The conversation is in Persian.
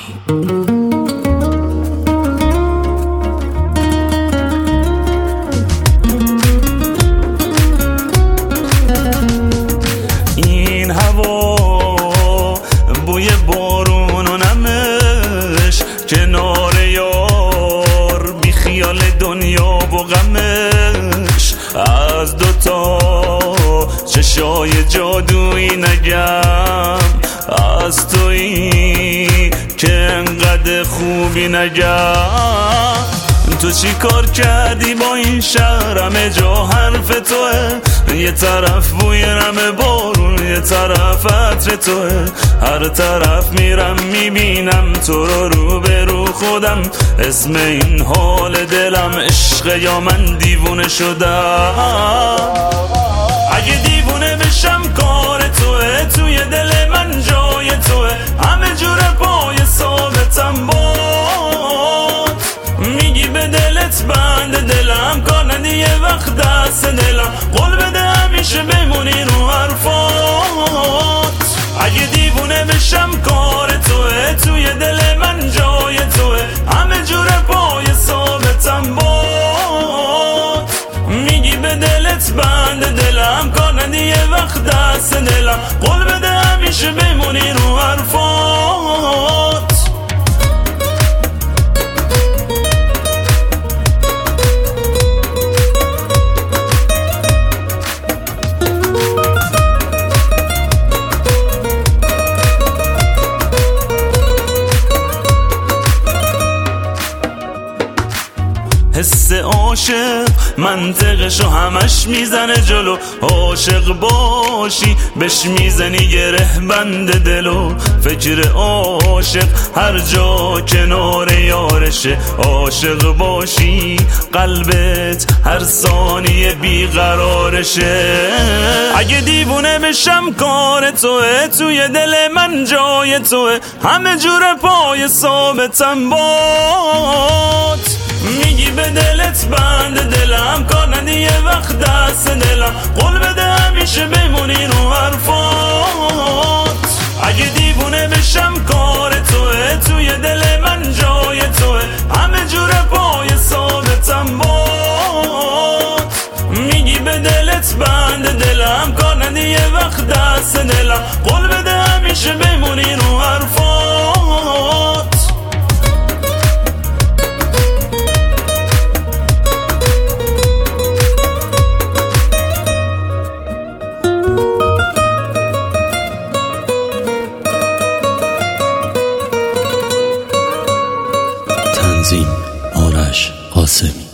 این هوا بوی بارون و نمش، کنار یار بی خیال دنیا و غمش. از دوتا چشای جادویی نگم، از تویی که انقدر خوبی نگم. تو چی کار کردی با این شهر؟ همه جا حرف توه، یه طرف بوی نم بارون، یه طرف عطر توه. هر طرف میرم میبینم تو رو به رو خودم. اسم این حال دلم عشق یا من دیوونه شدم؟ اگه دیوونه بشم کار توه، توی دل من جای توه. همه جور پای ثابتم باد، میگی به دلت بند دلم، کار ندی یه وقت دست دلم. قول بده همیشه بمونی رو حرفات. اگه دیوونه بشم کار توه، توی دل من جای توه. همه جور پای ثابتم باد، میگی به دلت بند دلم، کار ندی یه وقت دست دلم. قول بده همیشه بمونی رو حرفات. حس عاشق منطقشو همش میزنه جلو. عاشق باشی بهش میزنی گره بند دلو. فکر عاشق هر جا کنار یارشه. عاشق باشی قلبت هر ثانیه بیقرارشه. اگه دیوونه بشم کار توه، توی دل من جای توه. همه جور پای ثابتم باد، میگی به دلت بند دلم، کار ندی یه وقت دست دلم. قول بده همیشه بمونی رو حرفات. اگه دیوونه بشم کار توه، توی دل من جای توه. همه جور پای ثابتم باد، میگی به دلت بند دلم، کار ندی یه وقت دست دلم. قول بده همیشه بمونی رو حرفات. تنظیم آرش قاسمی.